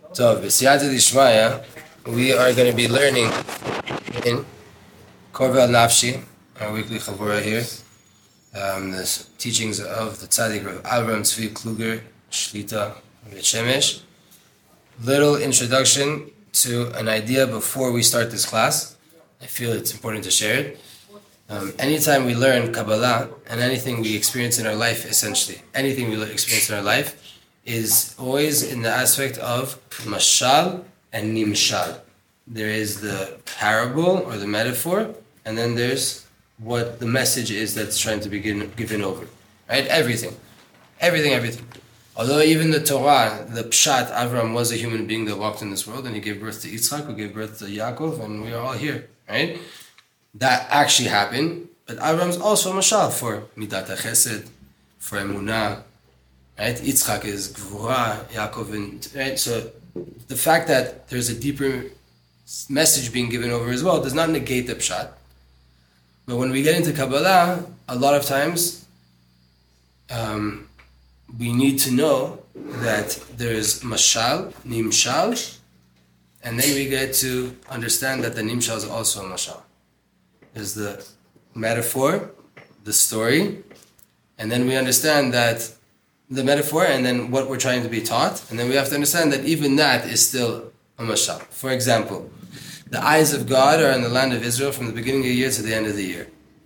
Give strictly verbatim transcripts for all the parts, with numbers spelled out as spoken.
So, b'siyata d'ishmaya, we are going to be learning in Korvel Nafshi, our weekly chavura here, um, the teachings of the tzaddik Rav Avram Tzvi Kluger, Shlita, Bet Shemesh. Little introduction to an idea before we start this class. I feel it's important to share it. Um, anytime we learn Kabbalah, and anything we experience in our life, essentially, anything we experience in our life, is always in the aspect of mashal and nimshal. There is the parable or the metaphor, and then there's what the message is that's trying to be given, given over. Right? Everything. Everything, everything. Although even the Torah, the Pshat, Avram was a human being that walked in this world, and he gave birth to Yitzchak, who gave birth to Yaakov, and we are all here. Right? That actually happened, but Avram's also a mashal for Midat HaChesed, for Emunah. Right? Yitzchak is Gvura, Yaakov, and right? So the fact that there's a deeper message being given over as well does not negate the Pshat. But when we get into Kabbalah, a lot of times um, we need to know that there's Mashal, Nimshal, and then we get to understand that the Nimshal is also a Mashal. There's the metaphor, the story, and then we understand that the metaphor and then what we're trying to be taught, and then we have to understand that even that is still a mashal. For example, the eyes of God are in the land of Israel from the beginning of the year to the end of the year.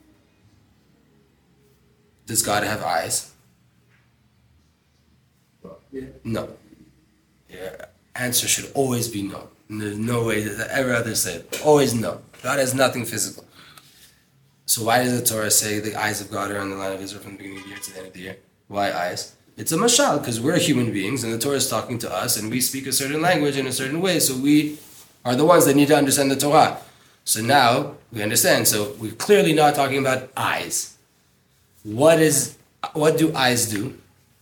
Does God have eyes? Yeah. No. Your answer should always be no. There's no way that ever others say it. Always no. God has nothing physical. So why does the Torah say the eyes of God are in the land of Israel from the beginning of the year to the end of the year? Why eyes? It's a mashal, because we're human beings, and the Torah is talking to us, and we speak a certain language in a certain way, so we are the ones that need to understand the Torah. So now, we understand, so we're clearly not talking about eyes. What is, what do eyes do?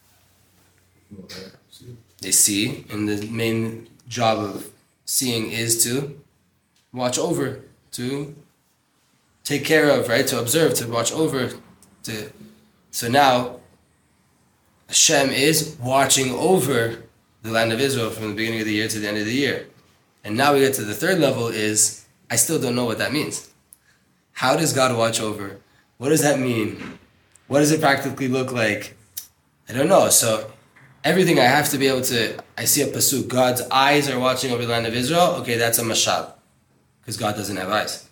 They see, and the main job of seeing is to watch over, to take care of, right? To observe, to watch over. To So now, Hashem is watching over the land of Israel from the beginning of the year to the end of the year. And now we get to the third level is, I still don't know what that means. How does God watch over? What does that mean? What does it practically look like? I don't know. So everything I have to be able to, I see a pasuk, God's eyes are watching over the land of Israel. Okay, that's a mashal, because God doesn't have eyes.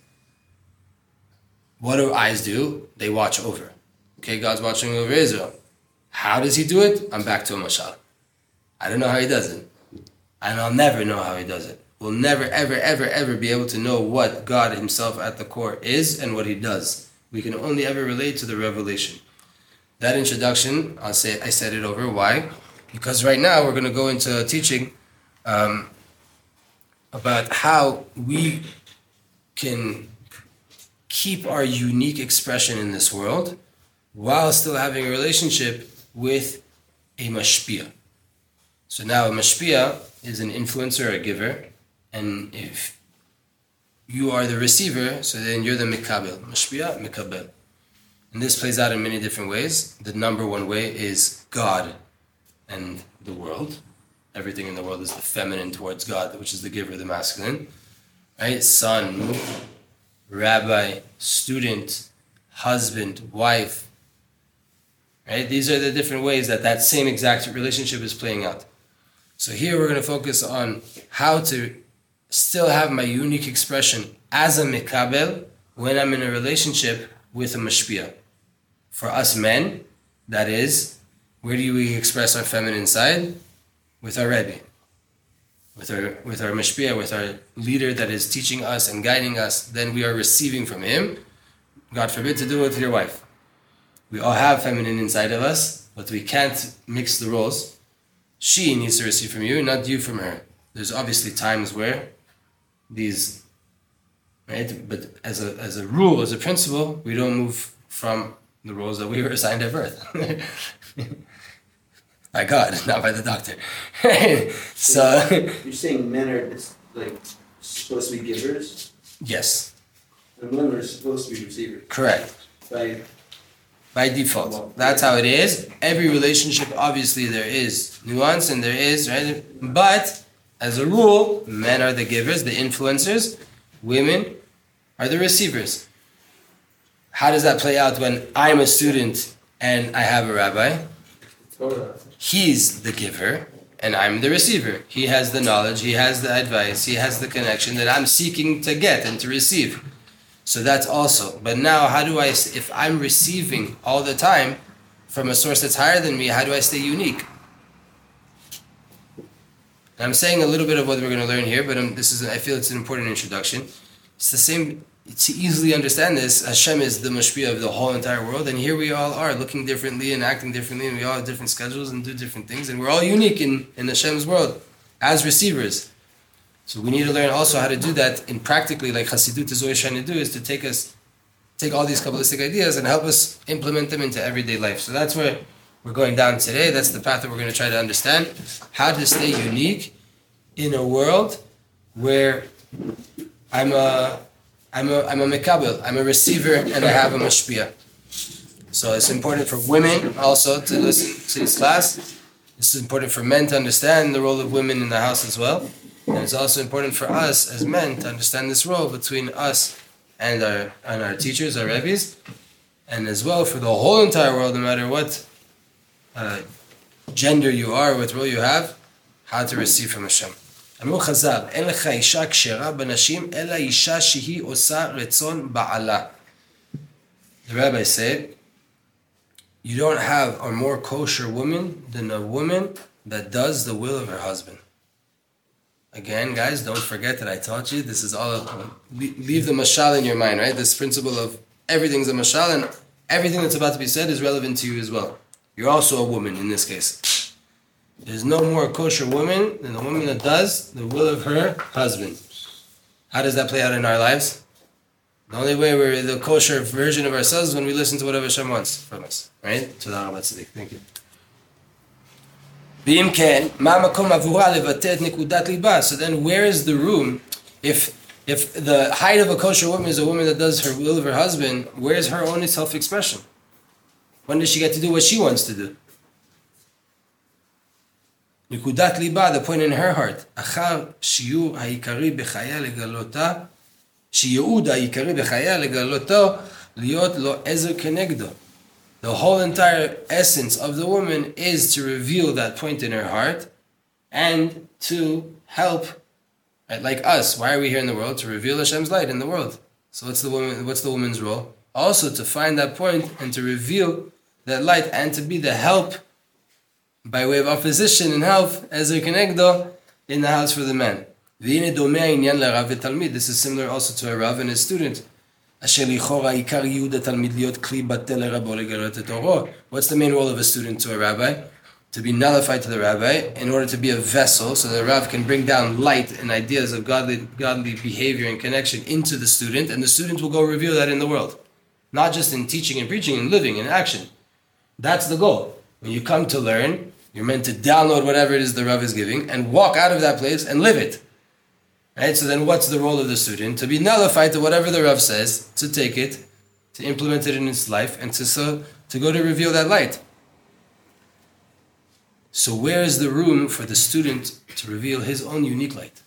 What do eyes do? They watch over. Okay, God's watching over Israel. How does he do it? I'm back to a mashal. I don't know how he does it. And I'll never know how he does it. We'll never, ever, ever, ever be able to know what God himself at the core is and what he does. We can only ever relate to the revelation. That introduction, I'll say, I said it over. Why? Because right now we're going to go into teaching um, about how we can keep our unique expression in this world while still having a relationship with a mashpia. So now a mashpia is an influencer, a giver, and if you are the receiver, so then you're the mikabel. Mashpia, mikabel. And this plays out in many different ways. The number one way is God and the world. Everything in the world is the feminine towards God, which is the giver, the masculine. Right? Son, rabbi, student, husband, wife. Right? These are the different ways that that same exact relationship is playing out. So here we're going to focus on how to still have my unique expression as a mikabel when I'm in a relationship with a mashpia. For us men, that is, where do we express our feminine side? With our Rebbe. With our, with our mashpia, with our leader that is teaching us and guiding us, then we are receiving from him. God forbid to do it with your wife. We all have feminine inside of us, but we can't mix the roles. She needs to receive from you, not you from her. There's obviously times where these, right? But as a as a rule, as a principle, we don't move from the roles that we were assigned at birth. By God, not by the doctor. So you're saying men are like supposed to be givers, yes, and women are supposed to be receivers. Correct. By By default. That's how it is. Every relationship, obviously, there is nuance and there is, right? But as a rule, men are the givers, the influencers. Women are the receivers. How does that play out when I'm a student and I have a rabbi? He's the giver and I'm the receiver. He has the knowledge, he has the advice, he has the connection that I'm seeking to get and to receive. So that's also. But now, how do I, if I'm receiving all the time from a source that's higher than me, how do I stay unique? And I'm saying a little bit of what we're going to learn here, but um, this is, I feel it's an important introduction. It's the same, to easily understand this, Hashem is the mashpia of the whole entire world, and here we all are, looking differently and acting differently, and we all have different schedules and do different things, and we're all unique in, in Hashem's world, as receivers. So we need to learn also how to do that in practically, like Chassidut is always trying to do, is to take us, take all these Kabbalistic ideas and help us implement them into everyday life. So that's where we're going down today. That's the path that we're going to try to understand, how to stay unique in a world where I'm a, I'm a, I'm a mekabel, I'm a receiver, and I have a mashpia. So it's important for women also to listen to this class. This is important for men to understand the role of women in the house as well. And it's also important for us as men to understand this role between us and our and our teachers, our rebbes, and as well for the whole entire world, no matter what uh, gender you are, what role you have, how to receive from Hashem. אמרו חז"ל, אין לך אישה כשרה בנשים, אלא אישה שהיא עושה רצון בעלה. The rabbis say, you don't have a more kosher woman than a woman that does the will of her husband. Again, guys, don't forget that I taught you, this is all, leave the mashal in your mind, right? This principle of everything's a mashal, and everything that's about to be said is relevant to you as well. You're also a woman in this case. There's no more kosher woman than the woman that does the will of her husband. How does that play out in our lives? The only way we're the kosher version of ourselves is when we listen to whatever Hashem wants from us, right? Thank you. So then where is the room, if if the height of a kosher woman is a woman that does her will of her husband, where is her own self-expression? When does she get to do what she wants to do? Nikudat liba, the point in her heart. Achar shiur ha'ikari b'chaya legalota, shiyud ha'ikari b'chaya legalota, liot lo ezer kenegdo. The whole entire essence of the woman is to reveal that point in her heart and to help, right, like us. Why are we here in the world? To reveal Hashem's light in the world. So what's the woman? What's the woman's role? Also to find that point and to reveal that light and to be the help by way of opposition and help as a kenegdo in the house for the man. This is similar also to a Rav and his student. What's the main role of a student to a rabbi? To be nullified to the rabbi in order to be a vessel so the Rav can bring down light and ideas of godly, godly behavior and connection into the student, and the student will go reveal that in the world. Not just in teaching and preaching and living in action. That's the goal. When you come to learn, you're meant to download whatever it is the Rav is giving and walk out of that place and live it. Right? So then what's the role of the student? To be nullified to whatever the Rav says, to take it, to implement it in his life, and to, so, to go to reveal that light. So where is the room for the student to reveal his own unique light?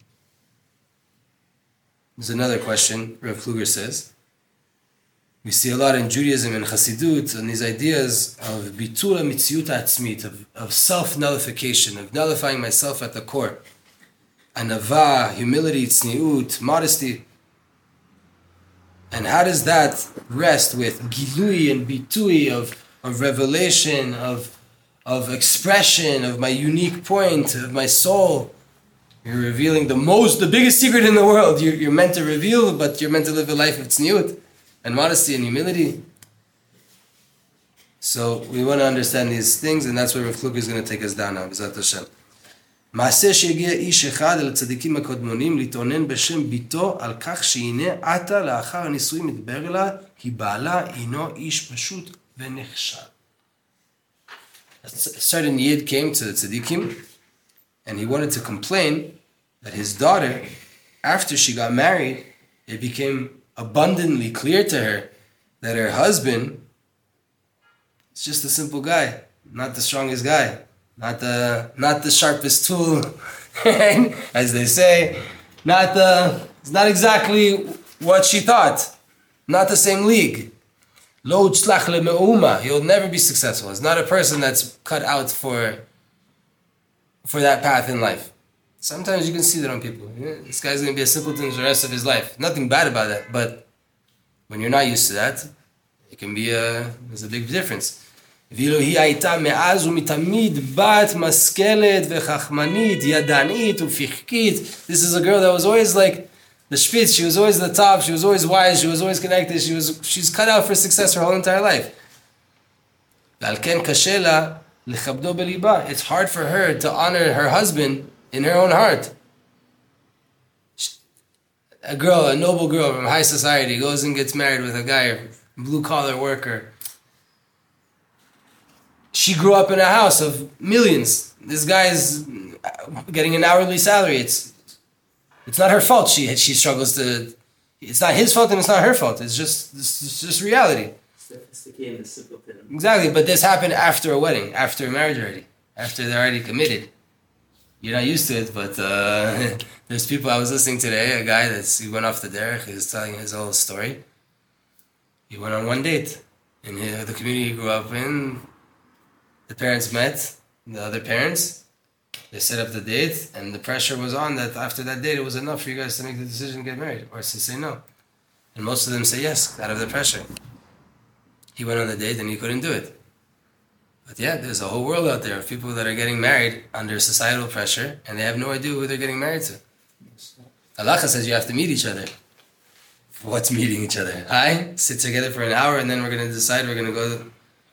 There's another question, Rav Kluger says. We see a lot in Judaism and Chassidut and these ideas of bitul mitziyut atzmit, of, of self-nullification, of nullifying myself at the core. Anava, humility, tzniut, modesty. And how does that rest with gilui and bitui of, of revelation, of, of expression, of my unique point, of my soul? You're revealing the most, the biggest secret in the world. You're, you're meant to reveal, but you're meant to live a life of tzniut and modesty and humility. So we want to understand these things, and that's where Rav Kluger is going to take us down now, B'ezrat Hashem. מעשה שהגיע איש אחד אל הצדיקים הקדמונים להתאונן בשם ביתו על כך שהנה עתה לאחר הנישואים מתברר לה כי בעלה אינו איש פשוט ונכשל. A certain Yid came to the tzaddikim and he wanted to complain that his daughter, after she got married, it became abundantly clear to her that her husband is just a simple guy, not the strongest guy. Not the not the sharpest tool as they say, not the, it's not exactly what she thought, not the same league. Lo tzlach le'me'uma, he'll never be successful. It's not a person that's cut out for, for that path in life. Sometimes you can see that on people. Yeah, this guy's going to be a simpleton for the rest of his life. Nothing bad about that, but when you're not used to that, it can be a, there's a big difference. ואילו היא הייתה מאז ומתמיד בת משכלת וחכמנית, ידענית ופחקית. This is a girl that was always like the spitz, she was always the top, she was always wise, she was always connected, she was, she's cut out for success her whole entire life. ועל כן קשה לה לכבדו בליבה. It's hard for her to honor her husband in her own heart. A girl, a noble girl from high society goes and gets married with a guy, a blue-collar worker. She grew up in a house of millions. This guy is getting an hourly salary. It's it's not her fault. She she struggles to. It's not his fault and it's not her fault. It's just it's just reality. Exactly, but this happened after a wedding, after a marriage already, after they're already committed. You're not used to it, but uh, there's people I was listening today. A guy that's he went off the derech. He was telling his whole story. He went on one date in his, the community he grew up in. The parents met, the other parents, they set up the date, and the pressure was on that after that date it was enough for you guys to make the decision to get married, or to say no. And most of them say yes, out of the pressure. He went on the date and he couldn't do it. But yeah, there's a whole world out there of people that are getting married under societal pressure, and they have no idea who they're getting married to. Halacha says you have to meet each other. What's meeting each other? Hi? Sit together for an hour and then we're going to decide we're going to go...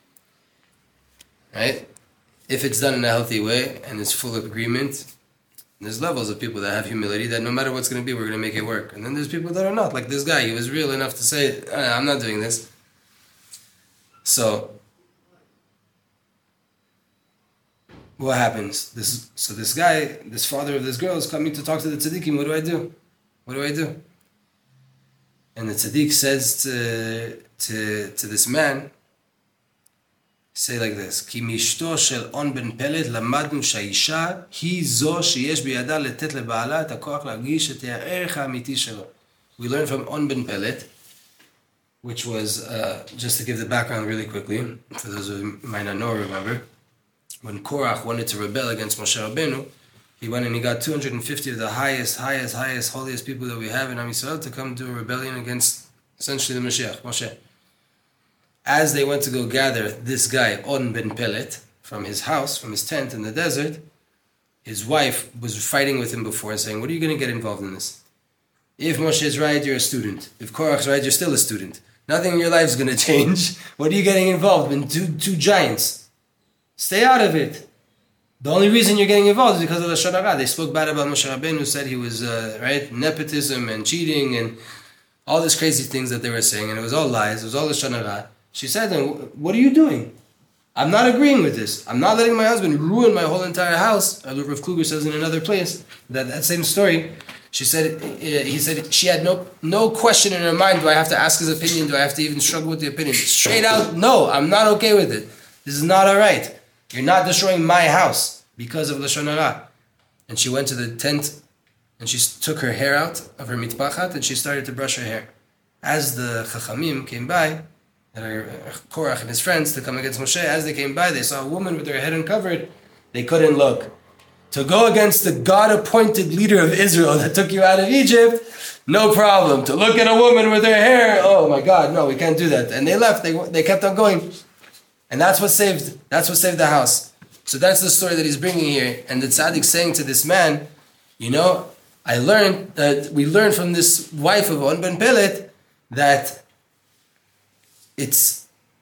Right? If it's done in a healthy way and it's full of agreement, there's levels of people that have humility that no matter what's going to be, we're going to make it work. And then there's people that are not. Like this guy, he was real enough to say, I'm not doing this. So, what happens? This So this guy, this father of this girl is coming to talk to the tzaddikim. What do I do? What do I do? And the tzaddik says to, to, to this man, say like this, כי מאשתו של און בן פלט למדנו שהאישה היא זו שיש בידה לתת לבעלה את הכוח להרגיש את הערך האמיתי שלו. We learned from On Ben Pelet, which was, uh, just to give the background really quickly, for those who might not know or remember, when Korach wanted to rebel against Moshe Rabbeinu, he went and he got two hundred fifty of the highest, highest, highest, holiest people that we have in Am Yisrael to come do a rebellion against essentially the Mashiach, Moshe. As they went to go gather this guy, On Ben Pelet, from his house, from his tent in the desert, his wife was fighting with him before and saying, what are you going to get involved in this? If Moshe is right, you're a student. If Korach is right, you're still a student. Nothing in your life is going to change. What are you getting involved in? Two, two giants. Stay out of it. The only reason you're getting involved is because of the Lashon Hara. They spoke bad about Moshe Rabbeinu, said he was, uh, right, nepotism and cheating and all these crazy things that they were saying, and it was all lies, it was all Lashon Hara. She said to him, what are you doing? I'm not agreeing with this. I'm not letting my husband ruin my whole entire house. Rav Kluger says in another place, that, that same story, she said, he said she had no no question in her mind, do I have to ask his opinion? Do I have to even struggle with the opinion? Straight out, no, I'm not okay with it. This is not all right. You're not destroying my house because of Lashon Hara. And she went to the tent and she took her hair out of her mitpachat and she started to brush her hair. As the Chachamim came by, Korach and his friends to come against Moshe, as they came by, they saw a woman with her head uncovered. They couldn't look. To go against the God-appointed leader of Israel that took you out of Egypt, no problem. To look at a woman with her hair, oh my God, no, we can't do that. And they left. They they kept on going, and that's what saved. That's what saved the house. So that's the story that he's bringing here. And the tzaddik saying to this man, you know, I learned that we learned from this wife of On Ben Pelet that. It's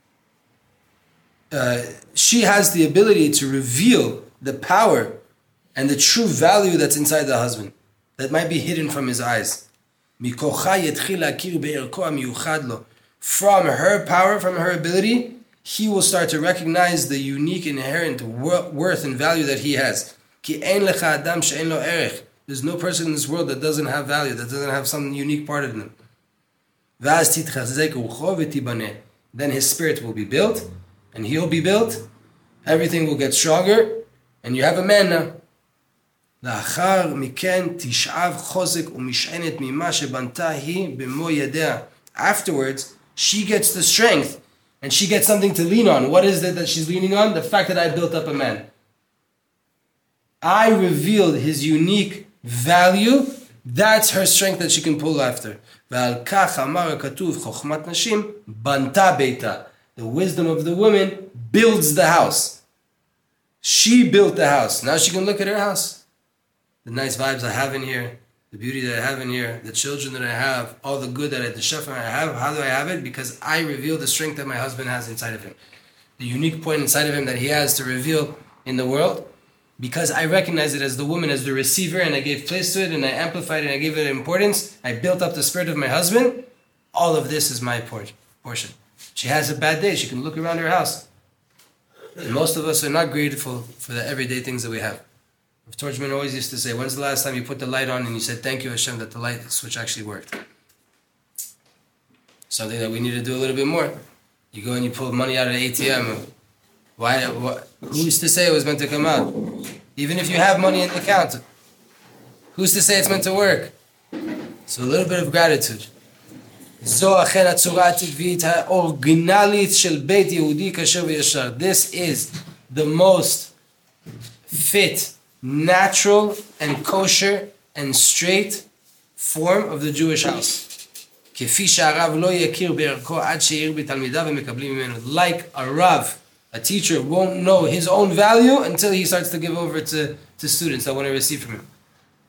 uh, she has the ability to reveal the power and the true value that's inside the husband that might be hidden from his eyes. From her power, from her ability, he will start to recognize the unique inherent worth and value that he has. There's no person in this world that doesn't have value, that doesn't have some unique part of them. Then his spirit will be built, and he'll be built. Everything will get stronger, and you have a man now. לאחר מכן תשאב חוזק ומשענת ממה שבנתה היא במו ידיה. Afterwards, she gets the strength and she gets something to lean on. What is it that she's leaning on? The fact that I built up a man. I revealed his unique value. That's her strength that she can pull after. ועל כך אמר הכתוב חוכמת נשים בנתה ביתה. The wisdom of the woman builds the house. She built the house. Now she can look at her house. The nice vibes I have in here, the beauty that I have in here, the children that I have, all the good that I, the shefa I have. How do I have it? Because I reveal the strength that my husband has inside of him. The unique point inside of him that he has to reveal in the world. Because I recognize it as the woman, as the receiver, and I gave place to it, and I amplified it, and I gave it importance. I built up the spirit of my husband. All of this is my portion. She has a bad day, she can look around her house. And most of us are not grateful for the everyday things that we have. Torchman always used to say, when's the last time you put the light on and you said, thank you Hashem that the light switch actually worked? Something that we need to do a little bit more. You go and you pull money out of the A T M. Why? What, who used to say it was meant to come out? Even if you have money in the account, who's to say it's meant to work? So a little bit of gratitude. זו אכן הצורה הטבעית האורגינלית של בית יהודי כשר וישר. This is the most fit, natural and kosher and straight form of the Jewish house. כפי שהרב לא יכיר בערכו עד שיעיר בתלמידיו ומקבלים ממנו. Like a rav, a teacher won't know his own value until he starts to give over to, to students that want to receive from him.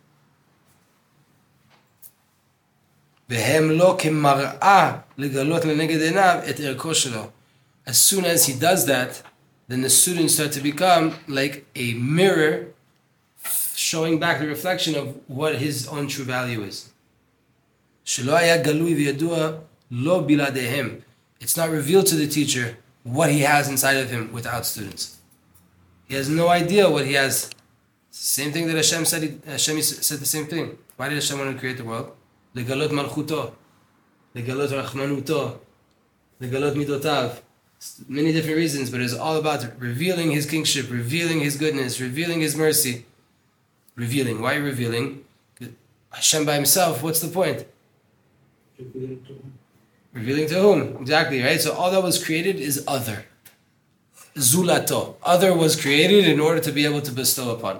והם לא כמראה לגלות לנגד עיניו את ערכו שלו. As soon as he does that, then the students start to become like a mirror showing back the reflection of what his own true value is. שלא היה גלוי וידוע לא בלעדיהם. It's not revealed to the teacher what he has inside of him without students. He has no idea what he has. Same thing that Hashem said. He, Hashem said the same thing. Why did Hashem want to create the world? לגלות מלכותו, לגלות רחמנותו, לגלות מידותיו. Many different reasons, but it's all about revealing his kingship, revealing his goodness, revealing his mercy. Revealing. Why revealing? Hashem by himself, what's the point? Revealing to whom? Exactly, right? So all that was created is other. Zulato. Other was created in order to be able to bestow upon.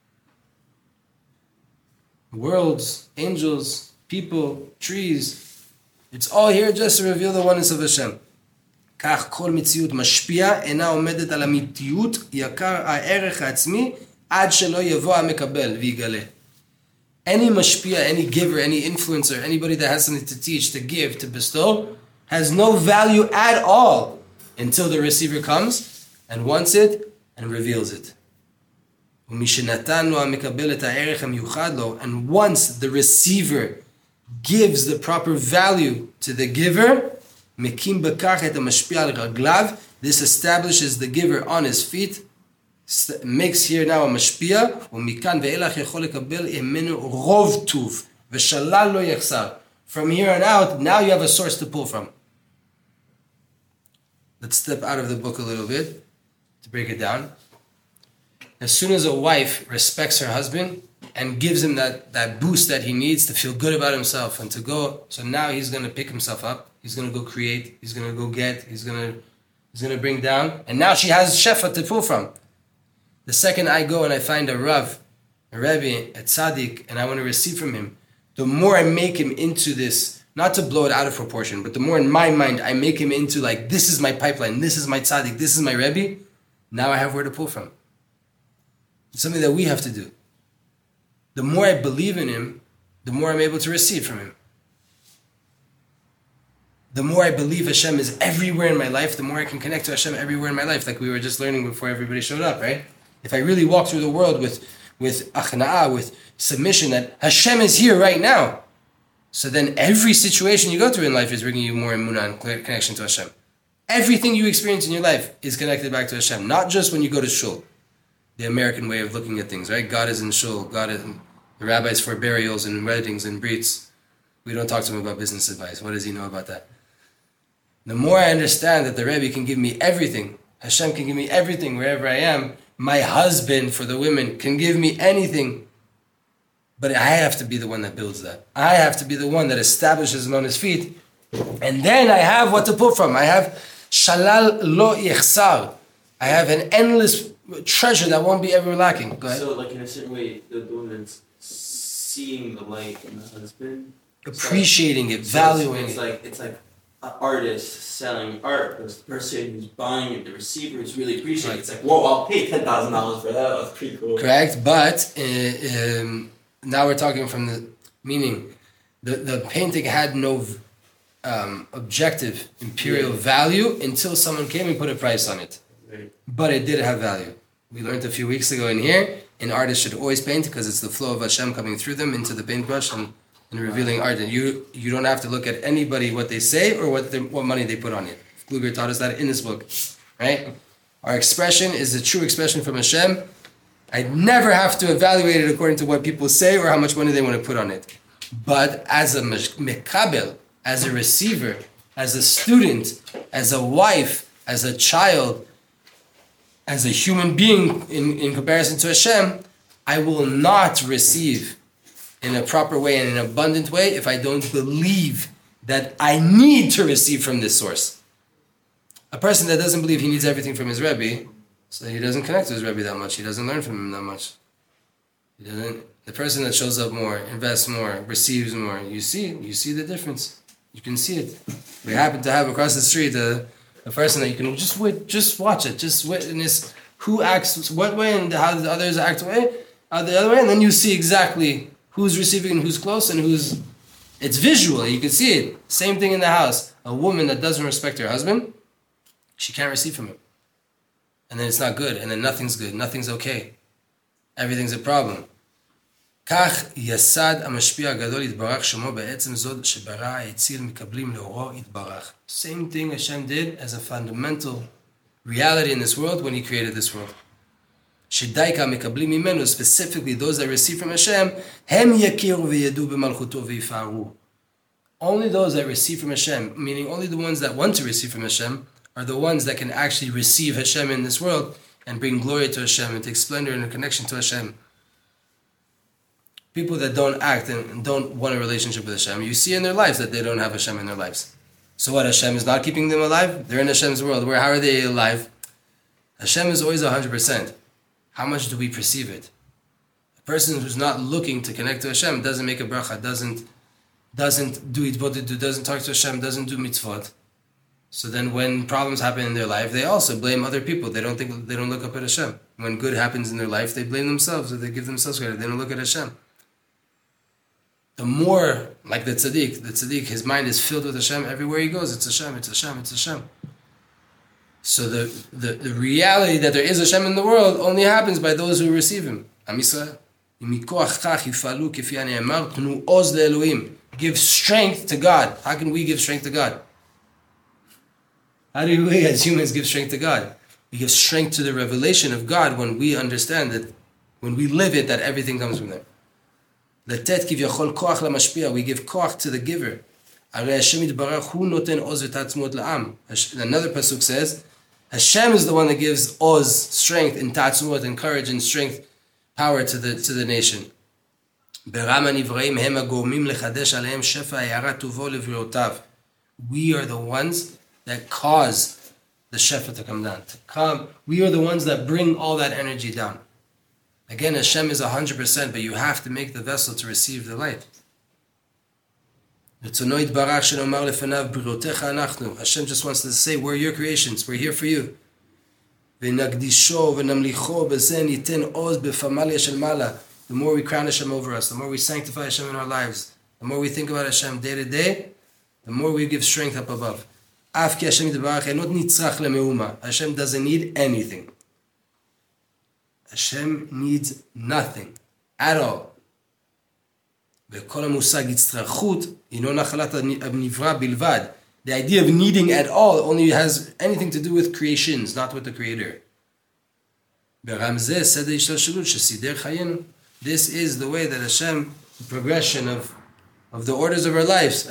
Worlds, angels, people, trees. It's all here just to reveal the oneness of Hashem. כך כל מציאות משפיע אינה עומדת על אמיתיות יקר הערך העצמי עד שלא יבוא המקבל ויגלה. Any mashpia, any giver, any influencer, anybody that has something to teach, to give, to bestow, has no value at all until the receiver comes and wants it and reveals it. ומשנתן לו המקבל את הערך המיוחד לו, and once the receiver gives the proper value to the giver, מקים בכך את המשפיע על רגליו, this establishes the giver on his feet, makes here now a משפיע, ומכאן ואילך יכול לקבל ממנו רוב טוב, ושלל לא יחסר. From here on out, now you have a source to pull from. Let's step out of the book a little bit to break it down. As soon as a wife respects her husband and gives him that, that boost that he needs to feel good about himself and to go, so now he's going to pick himself up, he's going to go create, he's going to go get, he's going to he's going to bring down, and now she has shefa to pull from. The second I go and I find a Rav, a Rebbe, a Tzaddik, and I want to receive from him, the more I make him into this, not to blow it out of proportion, but the more in my mind I make him into like, this is my pipeline, this is my Tzaddik, this is my Rebbe, now I have where to pull from. It's something that we have to do. The more I believe in him, the more I'm able to receive from him. The more I believe Hashem is everywhere in my life, the more I can connect to Hashem everywhere in my life, like we were just learning before everybody showed up, right? If I really walk through the world with, with achna'ah, with submission, that Hashem is here right now, so then every situation you go through in life is bringing you more emunah and connection to Hashem. Everything you experience in your life is connected back to Hashem, not just when you go to shul. The American way of looking at things, right? God is in shul, God is in the rabbis for burials and weddings and brits. We don't talk to him about business advice. What does he know about that? The more I understand that the Rebbe can give me everything, Hashem can give me everything wherever I am, my husband for the women can give me anything But I have to be the one that builds that. I have to be the one that establishes him on his feet. And then I have what to pull from. I have shalal lo yichsar. I have an endless treasure that won't be ever lacking. Go ahead. So, like in a certain way, the, the woman's seeing the light in the husband, Appreciating it, so valuing it's, it's it. like it's like an artist selling art. But the person who's buying it, the receiver, is really appreciating it. It's like, whoa, I'll pay ten thousand dollars for that. That's pretty cool. Correct, but uh, um, now we're talking from the meaning. The the painting had no um, objective imperial Yeah. value until someone came and put a price on it. Right. But it did have value. We learned a few weeks ago in here, an artist should always paint because it's the flow of Hashem coming through them into the paintbrush and, and revealing art. And you you don't have to look at anybody, what they say, or what they, what money they put on it. Kluger taught us that in this book, right? Our expression is a true expression from Hashem. I never have to evaluate it according to what people say or how much money they want to put on it. But as a mekabel, as a receiver, as a student, as a wife, as a child, as a human being in, in comparison to Hashem, I will not receive in a proper way and in an abundant way if I don't believe that I need to receive from this source. A person that doesn't believe he needs everything from his Rebbe, so he doesn't connect to his Rebbe that much, he doesn't learn from him that much. He doesn't. The person that shows up more, invests more, receives more, you see, you see the difference. You can see it. We happen to have across the street a, a person that you can just wait, just watch it, just witness who acts what way and how the others act way, uh, the other way, and then you see exactly who's receiving and who's close and who's. It's visual. You can see it. Same thing in the house. A woman that doesn't respect her husband, she can't receive from him, and then it's not good, and then nothing's good, nothing's okay, everything's a problem. כך יסד המשפיע הגדול יתברך שמו בעצם זאת שברא היציל מקבלים לאורו יתברך. Same thing Hashem did as a fundamental reality in this world when He created this world. שדייקה מקבלים ממנו, specifically those that receive from Hashem, הם יכירו וידעו במלכותו ויפארו. Only those that receive from Hashem, meaning only the ones that want to receive from Hashem, are the ones that can actually receive Hashem in this world and bring glory to Hashem and take splendor and a connection to Hashem. People that don't act and don't want a relationship with Hashem, you see in their lives that they don't have Hashem in their lives. So what, Hashem is not keeping them alive? They're in Hashem's world. Where, how are they alive? Hashem is always one hundred percent. How much do we perceive it? A person who's not looking to connect to Hashem doesn't make a bracha, doesn't doesn't do itbodedu, doesn't talk to Hashem, doesn't do mitzvot. So then when problems happen in their life, they also blame other people. They don't think, they don't look up at Hashem. When good happens in their life, they blame themselves or they give themselves credit. They don't look at Hashem. The more, like the tzaddik, the tzaddik, his mind is filled with Hashem. Everywhere he goes, it's Hashem, it's Hashem, it's Hashem. So the, the, the reality that there is Hashem in the world only happens by those who receive Him. Am Yisrael. Give strength to God. How can we give strength to God? How do we as humans give strength to God? We give strength to the revelation of God when we understand that, when we live it, that everything comes from there. לתת כביכול כוח למשפיע, we give koach to the giver. הרי השם יתברך הוא נותן עוז ותעצמות לעם. Another pasuk says, Hashem is the one that gives oz, strength, and ta'atzmut, and courage and strength, power to the to the nation. ברם הנבראים הם הגורמים לחדש עליהם שפע הערה טובו לבריאותיו. We are the ones that cause the shefa to come down. To come, we are the ones that bring all that energy down. Again, Hashem is one hundred percent, but you have to make the vessel to receive the light. Hashem just wants to say, we're your creations, we're here for you. The more we crown Hashem over us, the more we sanctify Hashem in our lives, the more we think about Hashem day to day, the more we give strength up above. Hashem doesn't need anything. Hashem needs nothing at all. The idea of needing at all only has anything to do with creations, not with the Creator. This is the way that Hashem, the progression of, of the orders of our lives,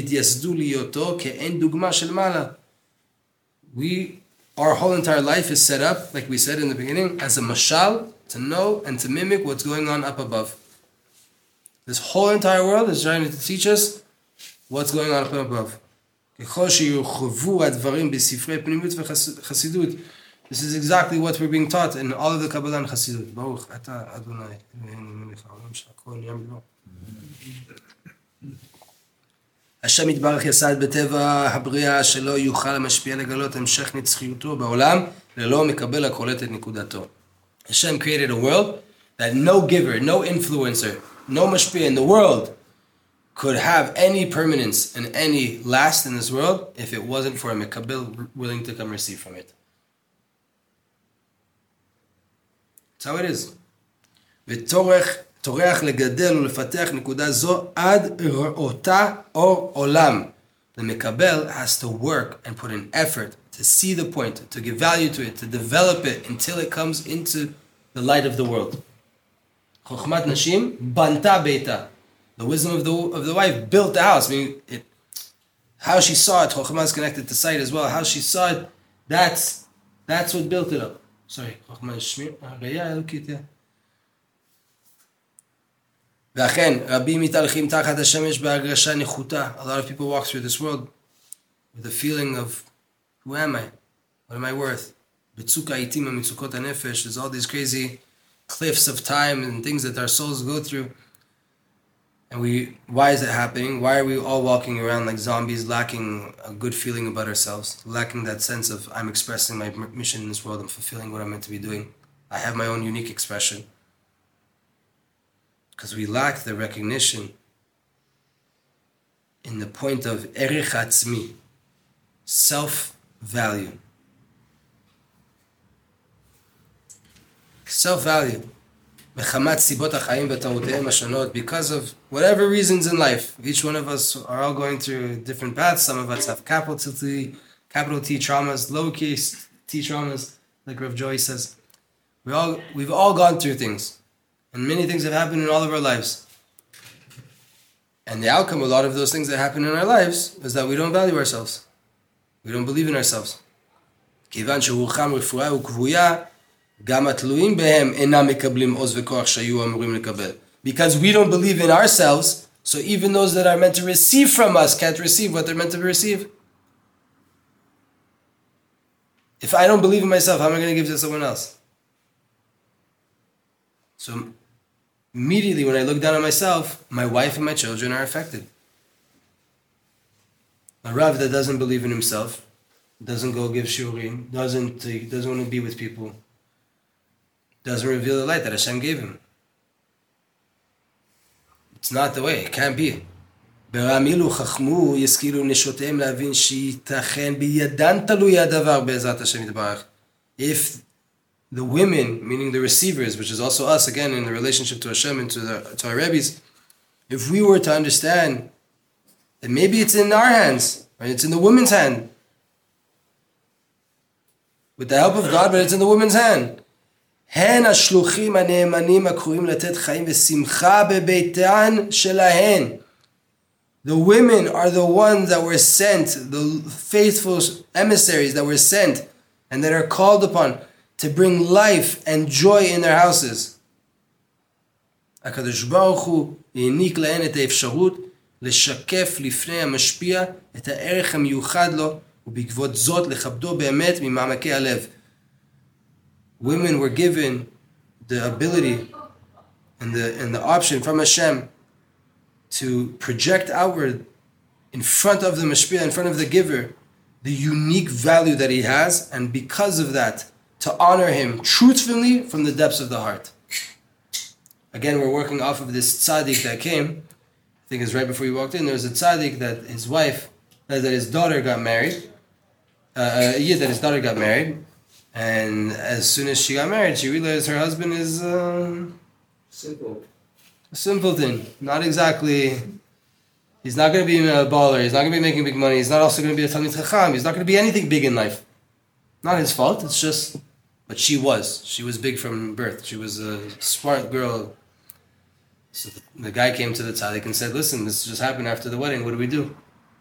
we Our whole entire life is set up, like we said in the beginning, as a mashal, to know and to mimic what's going on up above. This whole entire world is trying to teach us what's going on up above. This is exactly what we're being taught in all of the Kabbalah and Chassidut. Baruch atah Adonai Eloheinu melech haolam shehakol nהיה b'dvaro. השם יתברך יסד בטבע הבריאה שלא יוכל המשפיע לגלות המשך נצחיותו בעולם ללא מקבל הקולט את נקודתו. Hashem created a world that no giver, no influencer, no mashpia in the world could have any permanence and any last in this world if it wasn't for a mekabel willing to come receive from it. That's how it is. וטורח לגדל ולפתח נקודה זו עד ראותה אור עולם. The מקבל has to work and put in effort to see the point, to give value to it, to develop it until it comes into the light of the world. חוכמת נשים בנתה ביתה. The wisdom of the of the wife built the house. I mean, it, how she saw it, Chokhmah is connected to sight as well. How she saw it, that's that's what built it up. Sorry, Chokhmah is shmir, ראייה אלוקית. ואכן, רבים מתהלכים תחת השמש בהרגשה נחותה. A lot of people walk through this world with the feeling of, who am I? What am I worth? בצוק העיתים ומצוקות הנפש, there's all these crazy cliffs of time and things that our souls go through. And we, why is it happening? Why are we all walking around like zombies, lacking a good feeling about ourselves, lacking that sense of, I'm expressing my mission in this world, I'm fulfilling what I'm meant to be doing. I have my own unique expression. Because we lack the recognition in the point of erech atzmi, self-value. Self-value. Because of whatever reasons in life, each one of us are all going through different paths. Some of us have capital T, capital T traumas, lowercase t traumas, like Rav Joy says. We all, we've all gone through things. And many things have happened in all of our lives. And the outcome of a lot of those things that happen in our lives is that we don't value ourselves. We don't believe in ourselves. Because we don't believe in ourselves, so even those that are meant to receive from us can't receive what they're meant to receive. If I don't believe in myself, how am I going to give to someone else? So immediately when I look down on myself, my wife and my children are affected. A Rav that doesn't believe in himself, doesn't go give shiurim, doesn't, doesn't want to be with people, doesn't reveal the light that Hashem gave him. It's not the way. It can't be. If the women, meaning the receivers, which is also us again in the relationship to Hashem and to, the, to our Rebbes, if we were to understand that maybe it's in our hands, right? It's in the woman's hand. With the help of God, but it's in the woman's hand. הן השלוחים הנאמנים הקרואים לתת חיים ושמחה בביתן שלהן. The women are the ones that were sent, the faithful emissaries that were sent and that are called upon to bring life and joy in their houses. הקדוש ברוך הוא העניק להן את האפשרות לשקף לפני המשפיע את הערך המיוחד לו ובעקבות זאת לכבדו באמת ממעמקי הלב. Women were given the ability and the and the option from Hashem to project outward in front of the mashpia, in front of the giver, the unique value that he has, and because of that, to honor him truthfully from the depths of the heart. Again, we're working off of this tzaddik that came. I think it's right before you walked in. There was a tzaddik that his wife, that his daughter got married. Uh, a year that his daughter got married. And as soon as she got married, she realized her husband is um, simple, a simpleton. Not exactly. He's not going to be a baller. He's not going to be making big money. He's not also going to be a Talmid Chacham. He's not going to be anything big in life. Not his fault. It's just, but she was. She was big from birth. She was a smart girl. So the, the guy came to the tzaddik and said, "Listen, this just happened after the wedding. What do we do?"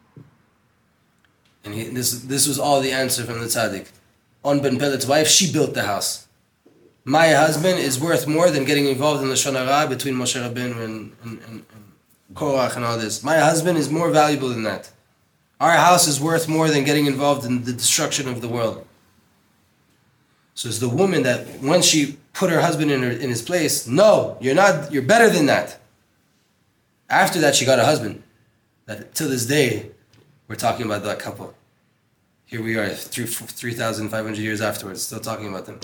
And he, this this was all the answer from the tzaddik. On Ben Pelet's wife, she built the house. My husband is worth more than getting involved in the Lashon Hara between Moshe Rabbeinu and, and, and, and Korach and all this. My husband is more valuable than that. Our house is worth more than getting involved in the destruction of the world. So it's the woman that once she put her husband in her, in his place, no, you're not, you're better than that. After that, she got a husband. That till this day, we're talking about that couple. Here we are, three thousand five hundred years afterwards, still talking about them.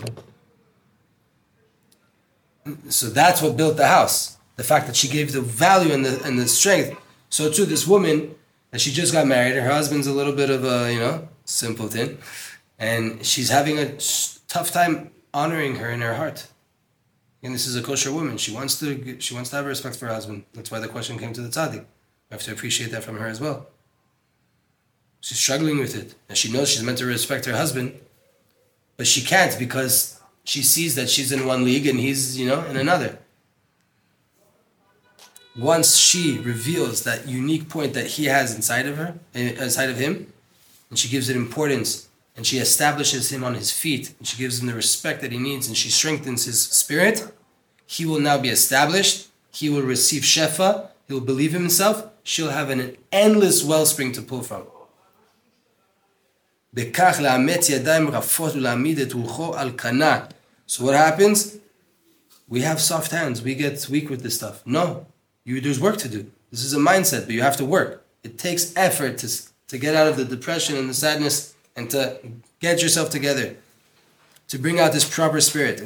So that's what built the house. The fact that she gave the value and the and the strength. So too, this woman, that she just got married, her husband's a little bit of a, you know, simpleton, and she's having a tough time honoring her in her heart. And this is a kosher woman. She wants to she wants to have respect for her husband. That's why the question came to the tzaddik. We have to appreciate that from her as well. She's struggling with it. And she knows she's meant to respect her husband, but she can't because she sees that she's in one league and he's, you know, in another. Once she reveals that unique point that he has inside of her, inside of him, and she gives it importance, and she establishes him on his feet, and she gives him the respect that he needs, and she strengthens his spirit, he will now be established, he will receive shefa, he will believe in himself, she'll have an endless wellspring to pull from. So what happens? We have soft hands, we get weak with this stuff. No, you, there's work to do. This is a mindset, but you have to work. It takes effort to, to get out of the depression and the sadness and to get yourself together, to bring out this proper spirit.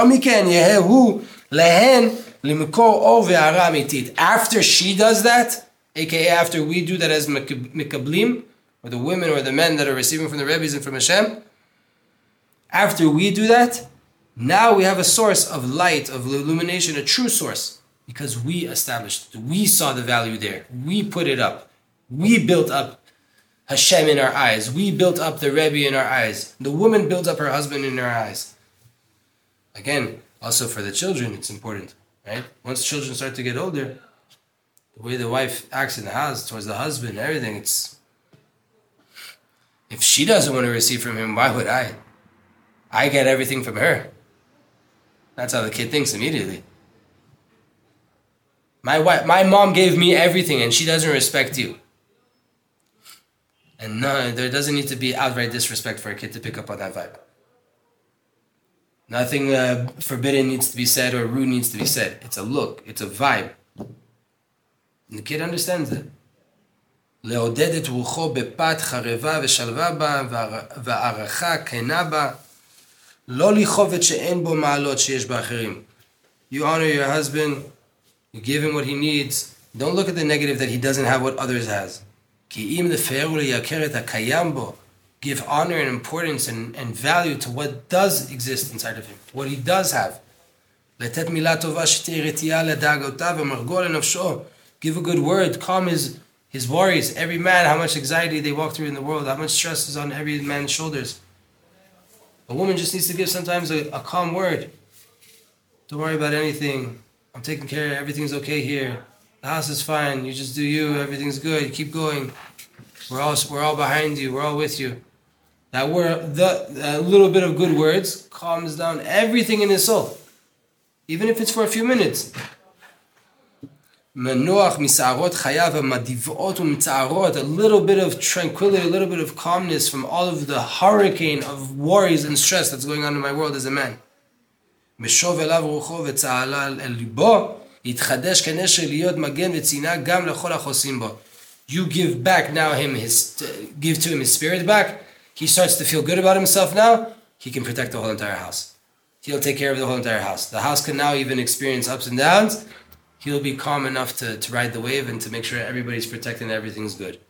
After she does that, aka after we do that as mikablim, or the women or the men that are receiving from the Rebbes and from Hashem, after we do that, now we have a source of light, of illumination, a true source, because we established it. We saw the value there. We put it up. We built up Hashem in our eyes. We built up the Rebbe in our eyes. The woman built up her husband in her eyes. Again, also for the children, it's important, right? Once children start to get older, the way the wife acts in the house towards the husband, everything, it's... If she doesn't want to receive from him, why would I? I get everything from her. That's how the kid thinks immediately. My wife, my mom gave me everything and she doesn't respect you. And no, there doesn't need to be outright disrespect for a kid to pick up on that vibe. Nothing uh, forbidden needs to be said or rude needs to be said. It's a look, it's a vibe. And the kid understands it. לעודד את רוחו בפת חרבה ושלווה בה והערכה כנה בה לא לכאוב שאין בו מעלות שיש באחרים. You honor your husband, you give him what he needs. Don't look at the negative that he doesn't have what others has. כי אם לפאר ולייקר את הקיים בו, give honor and importance and, and value to what does exist inside of him, what he does have. לתת מילה טובה שתהיה רתיעה לדאגותיו ומרגוע לנפשו. Give a good word, calm his His worries, every man, how much anxiety they walk through in the world, how much stress is on every man's shoulders. A woman just needs to give sometimes a, a calm word. Don't worry about anything. I'm taking care of it. Everything's okay here. The house is fine. You just do you. Everything's good. Keep going. We're all we're all behind you. We're all with you. That word, the a little bit of good words calms down everything in his soul, even if it's for a few minutes. מנוח מסערות חייו המדבעות ומצערות, a little bit of tranquility, a little bit of calmness from all of the hurricane of worries and stress that's going on in my world as a man. משוב אליו רוחו וצהלה אל ליבו, יתחדש כנשר להיות מגן וצינה גם לכל החוסים בו. You give back now him his, give to him his spirit back. He starts to feel good about himself now. He can protect the whole entire house. He'll take care of the whole entire house. The house can now even experience ups and downs. He'll be calm enough to, to ride the wave and to make sure everybody's protected and everything's good.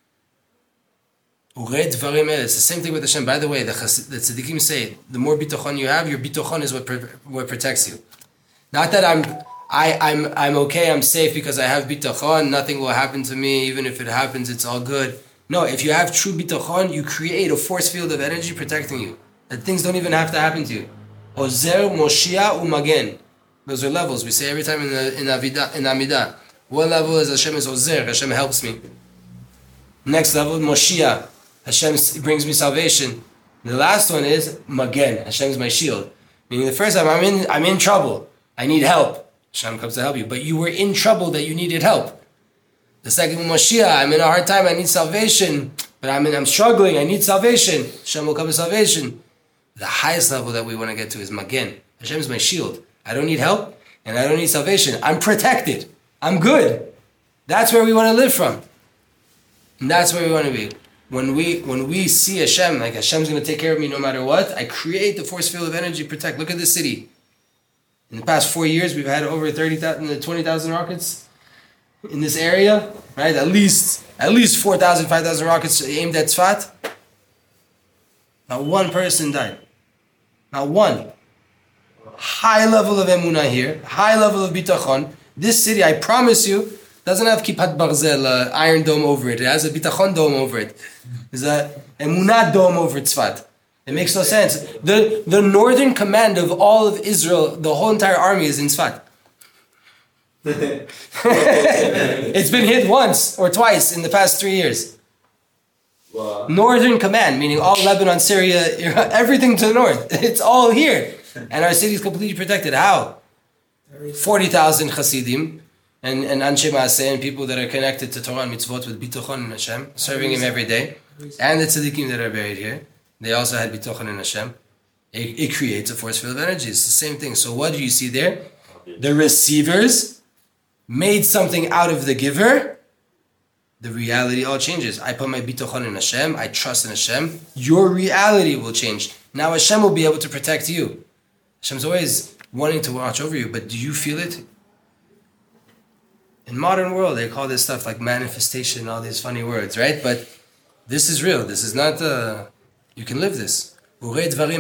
It's the same thing with Hashem. By the way, the, the tzaddikim say, the more bitochon you have, your bitochon is what what protects you. Not that I'm I, I'm I'm okay, I'm safe because I have bitochon, nothing will happen to me, even if it happens, it's all good. No, if you have true bitochon, you create a force field of energy protecting you. That things don't even have to happen to you. Ozer, Moshia, Umagen. Those are levels. We say every time in the in Avidah, in Amidah. One level is Hashem is Ozer, Hashem helps me. Next level, Moshiach, Hashem brings me salvation. The last one is Magen, Hashem is my shield. Meaning the first time I'm in I'm in trouble. I need help. Hashem comes to help you. But you were in trouble that you needed help. The second Moshiach, I'm in a hard time, I need salvation. But I'm in, I'm struggling, I need salvation. Hashem will come with salvation. The highest level that we want to get to is Magen. Hashem is my shield. I don't need help and I don't need salvation. I'm protected. I'm good. That's where we want to live from. And that's where we want to be. When we when we see Hashem, like Hashem's going to take care of me no matter what, I create the force field of energy, protect. Look at this city. In the past four years, we've had over thirty thousand, twenty thousand rockets in this area, right? At least, at least four thousand, five thousand rockets aimed at Tzfat. Not one person died. Not one. High level of emunah here, high level of bitachon. This city, I promise you, doesn't have Kippat Barzel, uh, iron dome over it. It has a bitachon dome over it. There's a emunah dome over Tzfat. It makes no sense. The, the northern command of all of Israel, the whole entire army is in Tzfat. It's been hit once or twice in the past three years. Wow. Northern command, meaning all Lebanon, Syria, everything to the north. It's all here. And our city is completely protected. How? forty thousand Hasidim and, and Anshe Maaseh and people that are connected to Torah and Mitzvot with Bitochon and Hashem, serving Him every day. And the Tzaddikim that are buried here. They also had Bitochon in Hashem. It, it creates a force field of energy. It's the same thing. So what do you see there? The receivers made something out of the giver. The reality all changes. I put my Bitochon in Hashem. I trust in Hashem. Your reality will change. Now Hashem will be able to protect you. Hashem's always wanting to watch over you, but do you feel it? In modern world, they call this stuff like manifestation, all these funny words, right? But this is real. This is not... Uh, you can live this. The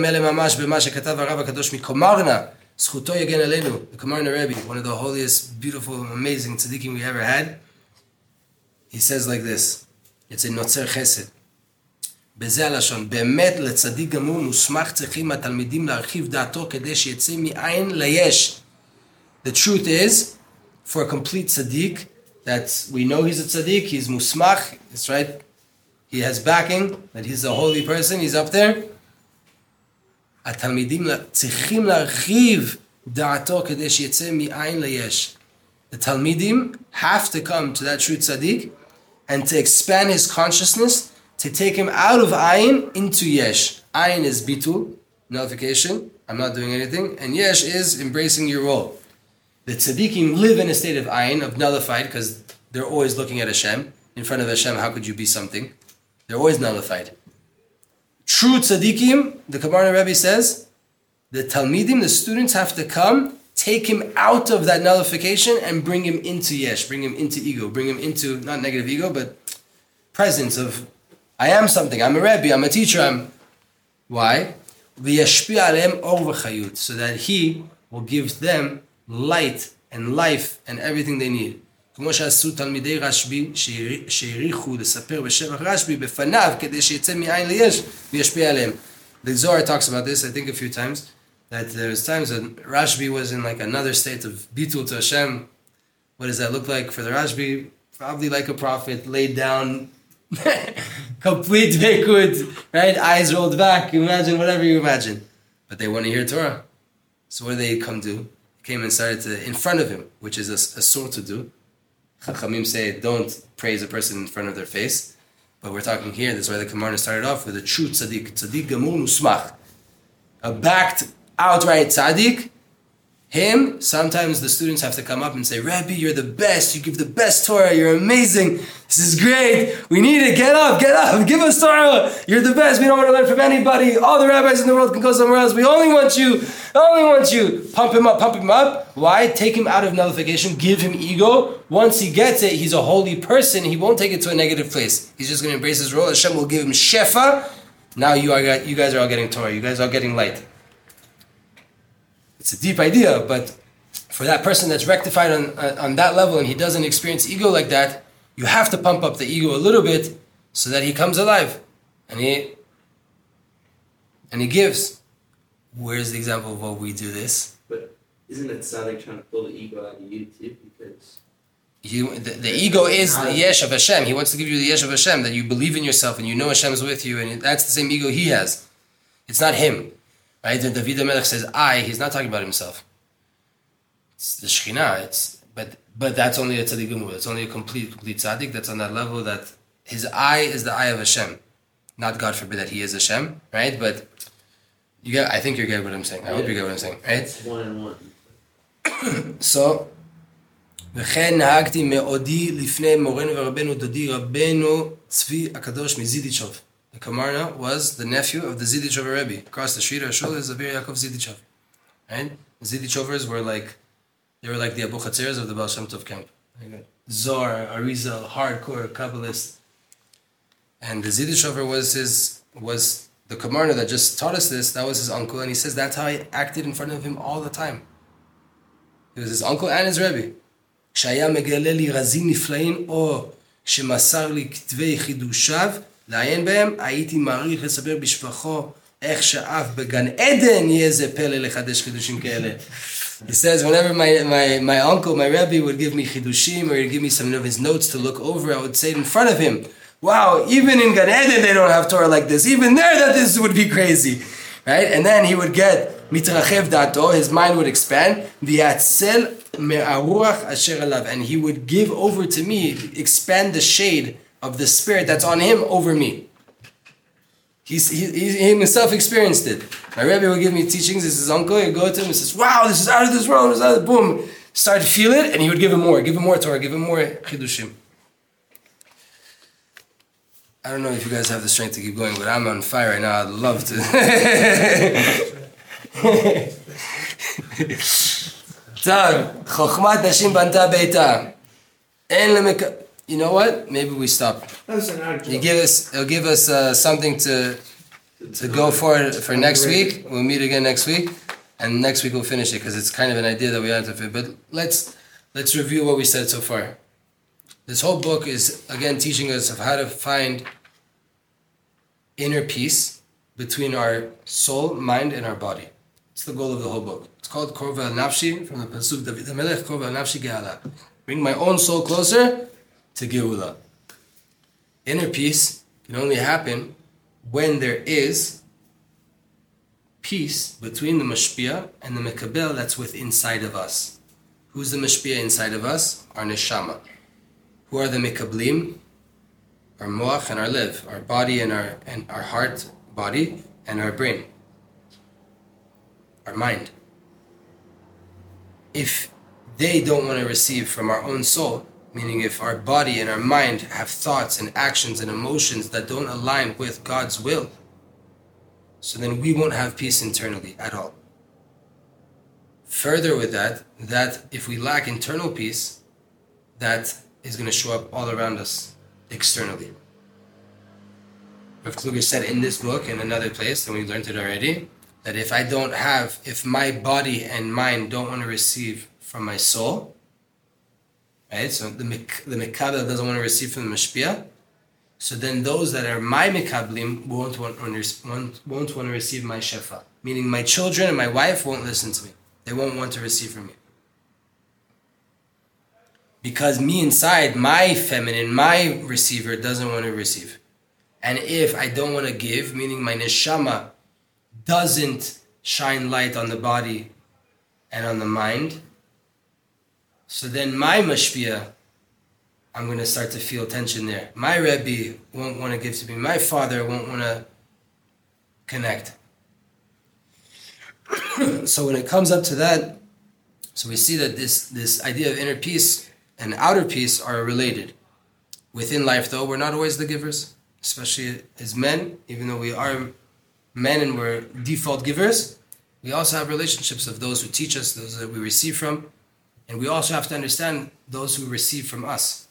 Komarna Rebbe, one of the holiest, beautiful, amazing tzaddikim we ever had, he says like this. It's in Notzer Chesed. בזה הלשון, באמת לצדיק גמור מוסמך צריכים התלמידים להרחיב דעתו כדי שיצא מעין ליש. The truth is, for a complete tzaddik, that we know he's a tzaddik, he's musmach, that's right, he has backing, that he's a holy person, he's up there. התלמידים צריכים להרחיב דעתו כדי שיצא מעין ליש. The talmidim have to come to that true tzaddik and to expand his consciousness, to take him out of ayin into yesh. Ayin is bitul, nullification, I'm not doing anything, and yesh is embracing your role. The tzaddikim live in a state of ayin, of nullified, because they're always looking at Hashem. In front of Hashem, how could you be something? They're always nullified. True tzaddikim, the Komarna Rebbe says, the talmidim, the students have to come, take him out of that nullification and bring him into yesh, bring him into ego, bring him into, not negative ego, but presence of, I am something, I'm a Rebbe, I'm a teacher, I'm... Why? So that he will give them light and life and everything they need. כמו שעשו תלמידי רשב"י שהעריכו לספר בשבח רשב"י בפניו כדי שיצא מעין ליש וישפיע עליהם. The Zohar talks about this, I think a few times, that there's times that Rashbi was in like another state of bitul to Hashem. What does that look like for the Rashbi? Probably like a prophet, laid down, complete vekud, right? Eyes rolled back, imagine whatever you imagine. But they want to hear Torah. So what did they come do? They came and started to, in front of him, which is a, a sort to do. Chachamim say, don't praise a person in front of their face. But we're talking here, that's why the Komarna started off with a true tzaddik, tzaddik gamur musmach. A backed, outright tzaddik. Him, sometimes the students have to come up and say, Rabbi, you're the best, you give the best Torah, you're amazing, this is great, we need it, get up, get up, give us Torah, you're the best, we don't want to learn from anybody, all the rabbis in the world can go somewhere else, we only want you, only want you. Pump him up, pump him up. Why? Take him out of nullification, give him ego. Once he gets it, he's a holy person, he won't take it to a negative place. He's just going to embrace his role, Hashem will give him shefa. Now you are, you guys are all getting Torah, you guys are all getting light. It's a deep idea, but for that person that's rectified on uh, on that level and he doesn't experience ego like that, you have to pump up the ego a little bit so that he comes alive and he and he gives. Where's the example of what we do this? But isn't it tzaddik trying to pull the ego out of you too? Because you, the, the ego is the yesh of Hashem. He wants to give you the yesh of Hashem, that you believe in yourself and you know Hashem's with you, and that's the same ego he has. It's not him. Right? When David HaMelech says I, he's not talking about himself. It's the Shekhinah. It's but but that's only a tzaddik gimel. It's only a complete complete tzaddik that's on that level that his I is the I of Hashem. Not God forbid that he is Hashem, right? But you get. I think you get what I'm saying. I hope you get what I'm saying, right? It's one and one. So, וכן נהגתי מאודי לפני מורנו ורבנו דודי רבנו צבי הקדוש מזידיצ'וב. The Kamarna was the nephew of the Zidichover Rebbe. Across the street, our shul is Abir Yaakov Zidichov. Right? The Zidichovers were like, they were like the Abu Chatzeres of the Baal Shem Tov camp. Zohar, Arizal, hardcore Kabbalist. And the Zidichover was his, was the Kamarna that just taught us this. That was his uncle, and he says that's how he acted in front of him all the time. It was his uncle and his Rebbe. כשהיה מגלה לי רזים נפלאים, או כשמסר לי כתבי חידושיו, לעיין בהם, הייתי מעריך לספר בשבחו איך שאף בגן עדן יהיה זה פלא לחדש חידושים כאלה. He says, whenever my, my, my uncle, my Rebbe would give me chidushim, or he'd give me some of his notes to look over, I would say it in front of him, wow, even in Gan Eden they don't have Torah like this. Even there that this would be crazy. Right? And then he would get mitrachev dato, his mind would expand, v'yatzel me'aruach asher alav, and he would give over to me, expand the shade of the spirit that's on him over me. He's, he, he himself experienced it. My Rebbe would give me teachings, this is his uncle, he'd go to him and says, wow, this is out of this world, this is out of the boom. Start to feel it, and he would give him more, give him more Torah, give him more chidushim. I don't know if you guys have the strength to keep going, but I'm on fire right now. I'd love to. You know what? Maybe we stop. You give us, it'll give us uh, something to to go for for next week. We'll meet again next week, and next week we'll finish it because it's kind of an idea that we have to fit. But let's let's review what we said so far. This whole book is again teaching us of how to find inner peace between our soul, mind, and our body. It's the goal of the whole book. It's called Korva al Nafshi, from the Pasuk David HaMelech, Korva al Nafshi Ge'ala. Bring my own soul closer to Geula. Inner peace can only happen when there is peace between the Mashpia and the Mekabel that's within inside of us. Who's the Mashpia inside of us? Our Neshama. Who are the Mekablim? Our Moach and our Liv, our body and our and our heart, body, and our brain. Our mind. If they don't want to receive from our own soul, meaning if our body and our mind have thoughts and actions and emotions that don't align with God's will, so then we won't have peace internally at all. Further with that, that if we lack internal peace, that is going to show up all around us externally. Rav Kluger said in this book, in another place, and we learned it already, that if I don't have, if my body and mind don't want to receive from my soul, right? So the the Mekabel doesn't want to receive from the Mashpia, so then those that are my Mekablim won't want, won't, won't want to receive my Shefa. Meaning my children and my wife won't listen to me. They won't want to receive from me. Because me inside, my feminine, my receiver doesn't want to receive. And if I don't want to give, meaning my neshama doesn't shine light on the body and on the mind, so then my mashpia, I'm going to start to feel tension there. My Rebbe won't want to give to me. My father won't want to connect. So when it comes up to that, so we see that this, this idea of inner peace and outer peace are related. Within life, though, we're not always the givers, especially as men. Even though we are men and we're default givers, we also have relationships of those who teach us, those that we receive from, and we also have to understand those who receive from us.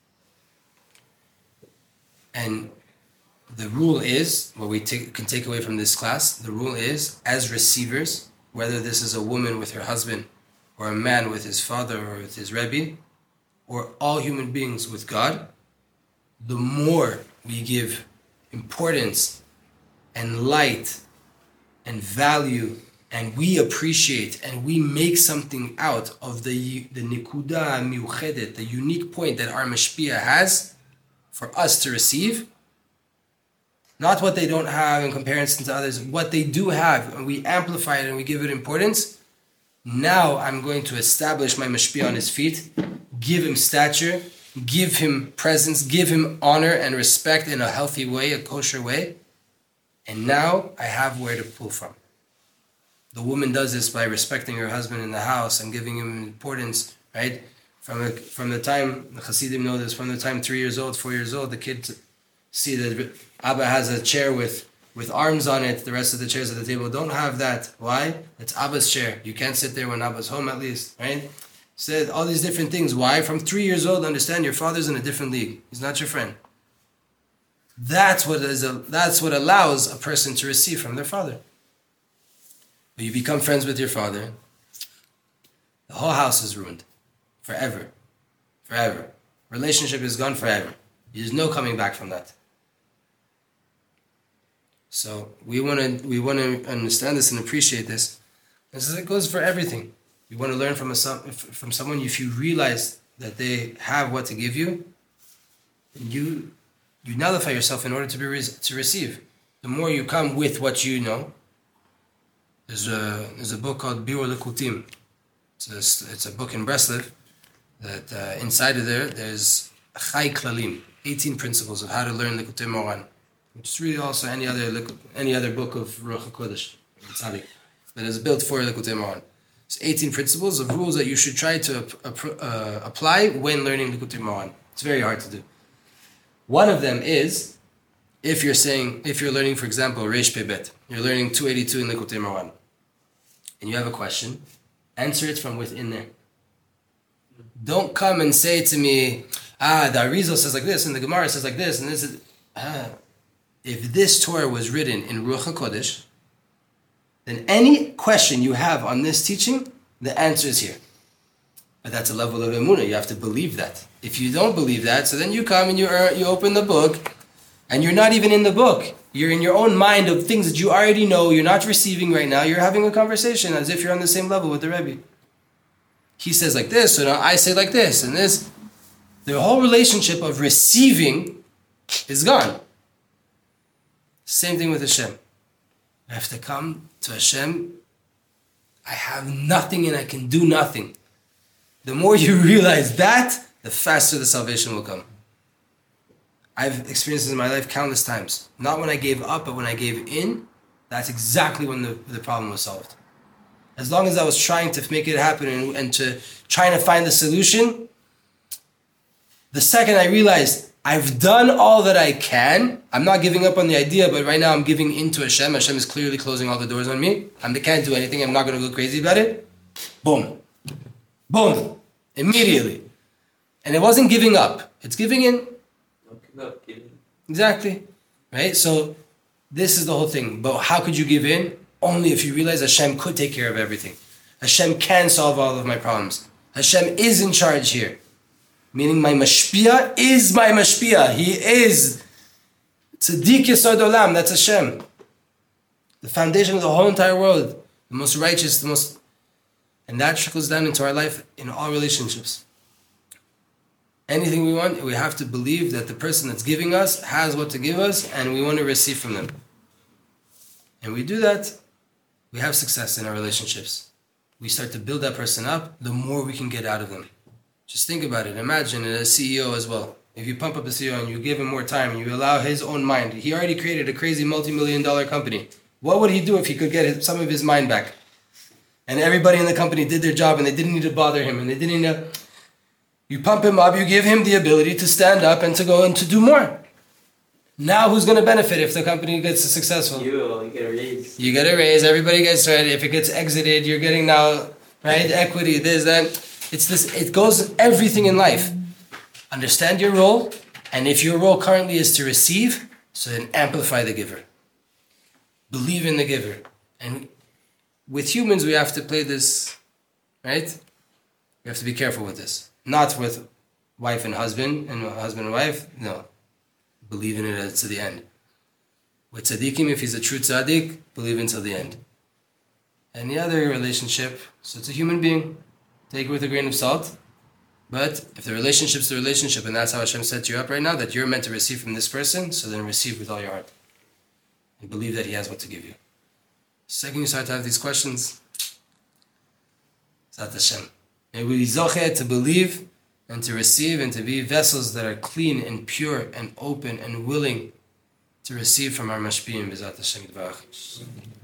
And the rule is, what we take, can take away from this class, the rule is, as receivers, whether this is a woman with her husband, or a man with his father or with his Rebbe, or all human beings with God, the more we give importance and light and value and we appreciate and we make something out of the the nikuda miuchedet, the unique point that our mashpia has for us to receive, Not what they don't have in comparison to others, what they do have, and we amplify it and we give it importance. Now I'm going to establish my mashpia on his feet, give him stature, give him presence, give him honor and respect in a healthy way, a kosher way. And now I have where to pull from. The woman does this by respecting her husband in the house and giving him importance, right? From, a, from the time, the Hasidim know this, from the time three years old, four years old, the kids see that Abba has a chair with, with arms on it. The rest of the chairs at the table don't have that. Why? It's Abba's chair. You can't sit there when Abba's home, at least, right? Said all these different things. Why? From three years old, understand your father's in a different league. He's not your friend. That's what is a, that's what allows a person to receive from their father. When you become friends with your father, the whole house is ruined. Forever. Forever. Relationship is gone forever. There's no coming back from that. So we want to we want to understand this and appreciate this. This is, it goes for everything. You want to learn from a from someone. If you realize that they have what to give you, you you nullify yourself in order to be to receive. The more you come with what you know. There's a there's a book called Biur Likutim. It's a, it's a book in Breslev that uh, inside of there there's Chai Klalim, eighteen principles of how to learn Likutei Moharan. Which is really also any other any other book of Ruach HaKodesh, that is built for Likutei Moharan. It's eighteen principles of rules that you should try to uh, apply when learning Likutei Moharan. It's very hard to do. One of them is, if you're saying, if you're learning, for example, Reish Pei Bet, you're learning two eighty-two in Likutei Moharan, and you have a question, answer it from within there. Don't come and say to me, ah, the Arizal says like this, and the Gemara says like this, and this is, ah. If this Torah was written in Ruach HaKodesh, then any question you have on this teaching, the answer is here. But that's a level of emunah. You have to believe that. If you don't believe that, so then you come and you uh, you open the book, and you're not even in the book. You're in your own mind of things that you already know. You're not receiving right now. You're having a conversation as if you're on the same level with the Rebbe. He says like this, so now I say like this, and this. The whole relationship of receiving is gone. Same thing with Hashem. I have to come to Hashem. I have nothing and I can do nothing. The more you realize that, the faster the salvation will come. I've experienced this in my life countless times. Not when I gave up, but when I gave in, that's exactly when the, the problem was solved. As long as I was trying to make it happen and, and to trying to find the solution, the second I realized I've done all that I can. I'm not giving up on the idea, but right now I'm giving in to Hashem. Hashem is clearly closing all the doors on me. I can't do anything. I'm not going to go crazy about it. Boom. Boom. Immediately. And it wasn't giving up. It's giving in. Exactly. Right? So this is the whole thing. But how could you give in? Only if you realize Hashem could take care of everything. Hashem can solve all of my problems. Hashem is in charge here. Meaning my mashpia is my mashpia. He is tzaddik yesod olam. That's Hashem. The foundation of the whole entire world. The most righteous, the most... And that trickles down into our life in all relationships. Anything we want, we have to believe that the person that's giving us has what to give us and we want to receive from them. And we do that, we have success in our relationships. We start to build that person up, the more we can get out of them. Just think about it. Imagine a C E O as well. If you pump up a C E O and you give him more time and you allow his own mind, he already created a crazy multi-million dollar company. What would he do if he could get some of his mind back? And everybody in the company did their job and they didn't need to bother him and they didn't need to... You pump him up, you give him the ability to stand up and to go and to do more. Now who's going to benefit if the company gets successful? You, you get a raise. You get a raise, everybody gets right. If it gets exited, you're getting now, right, equity, this, that. It's this, it goes everything in life. Understand your role, and if your role currently is to receive, so then amplify the giver. Believe in the giver. And with humans, we have to play this, right? We have to be careful with this. Not with wife and husband, and husband and wife, no. Believe in it to the end. With tzaddikim, if he's a true tzaddik, believe until the end. Any other relationship, so it's a human being, take it with a grain of salt. But if the relationship's the relationship, and that's how Hashem set you up right now, that you're meant to receive from this person, so then receive with all your heart. and believe that He has what to give you. Second, you start to have these questions. Zat Hashem. May we zoche to believe and to receive and to be vessels that are clean and pure and open and willing to receive from our mashpiyim. B'zat Hashem Yitbarach.